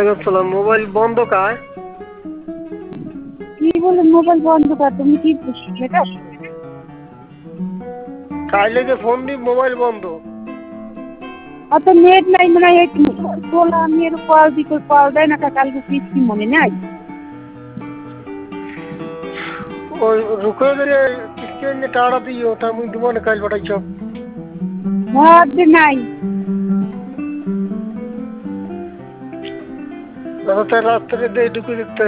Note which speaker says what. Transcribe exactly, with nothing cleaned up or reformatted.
Speaker 1: ওয়ালাইকুম সালাম। মোবাইল বন্ধ কায়?
Speaker 2: কি বলে মোবাইল বন্ধ কর? তুমি কি সেটা
Speaker 1: কাইলে যে ফোন দি মোবাইল বন্ধ।
Speaker 2: অত নেট নাই মনে হয় তোলা আমি এর কল দি কল দেয় না কালকে কিস্তি মনে নাই
Speaker 1: ওই রুকে ধরে কিস্তি এনে টাকা দিও তা মুই দিব না কাইল পাঠাইছ।
Speaker 2: মধ্যে নাই
Speaker 1: রাতে রাত্রে দিয়ে ঢুকে দেখতে